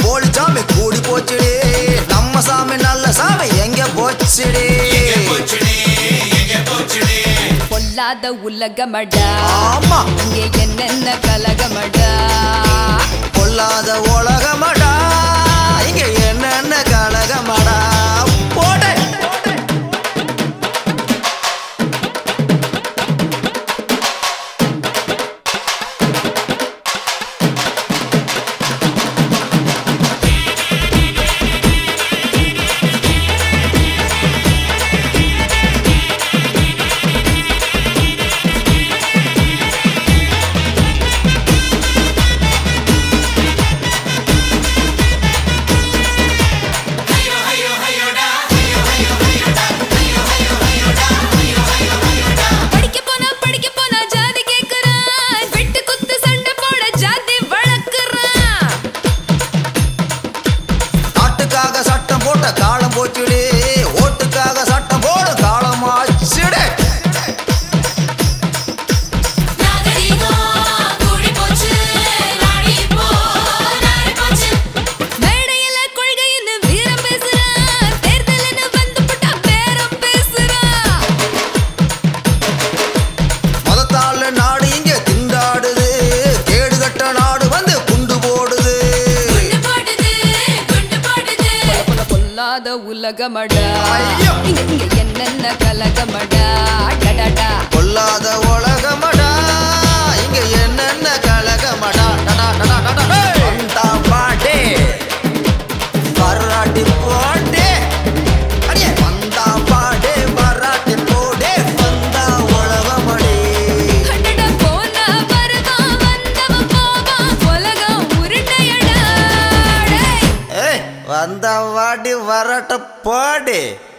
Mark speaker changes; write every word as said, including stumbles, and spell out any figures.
Speaker 1: போலி சாமி கூடி போச்சுடி நம்ம சாமி நல்ல சாமி எங்க போச்சுடி
Speaker 2: பொல்லாத உலகமடா
Speaker 1: ஆமா
Speaker 2: இங்கே என்னென்ன கலகமடா
Speaker 1: பொல்லாத உலகமடா இங்க என்னென்ன கலகமடா போடு காலம் போச்சுடி ஓட்டுக்காக சட்டம் போடு காலமாச்சுடே
Speaker 2: மேடையில கொள்கைன்னு வீரம் பேசுறான் தேர்தல்னு வந்து புட்டா பேரம் பேசுறான்
Speaker 1: மதத்தால நாடு இங்க திண்டாடுது கேடு கட்ட நாடு வந்து குண்டு போடுது
Speaker 2: பொல்லாத உலகமடா இங்க இங்க என்னென்ன கலகமடா டடடா
Speaker 1: பொல்லாத உலகமடா இங்க என்னென்ன கலகமடா வந்தா பாட்டே வராட்டி போட்டே அடியே வந்தா பாட்டே வராட்டி போடே வந்தா உலகமடி
Speaker 2: அடடா போனா வருவா வந்தவ போவா உலகம் உருண்டையடா
Speaker 1: ஏய் வந்தா வாடி வரட்ட போடு